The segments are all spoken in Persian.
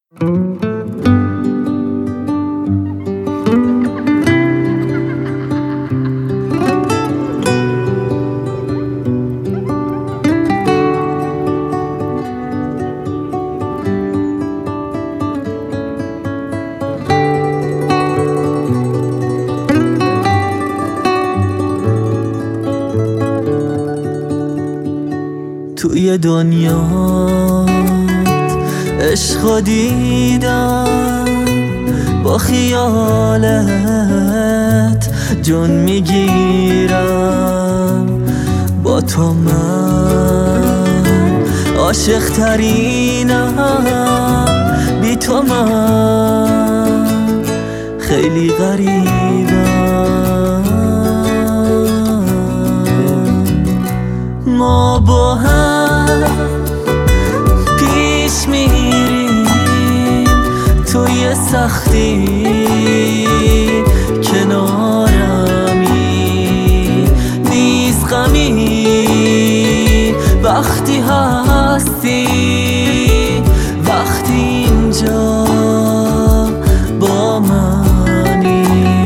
توی دنیات عشقو دیدم، با خیالت جون میگیرم. با تو من عاشق ترینم، بی تو من خیلی غریبم. ما با هم پیش میریم توی سختی، کنارمی نیست غمی وقتی هستی، وقتی اینجا با منی.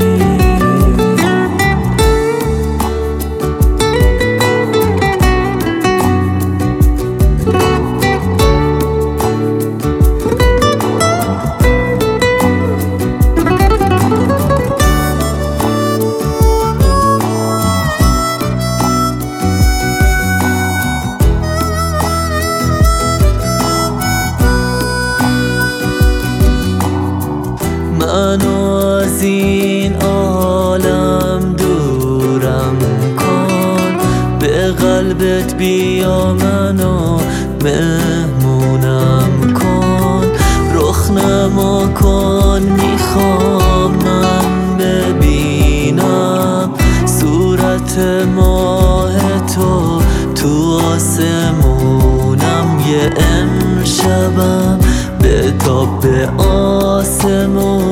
منو از این عالم دورم کن، به قلبت بیا منو مهمونم کن. رخ نما کن میخوام من ببینم صورت ماه تو تو آسمونم. یه امشبم به تاب آسمون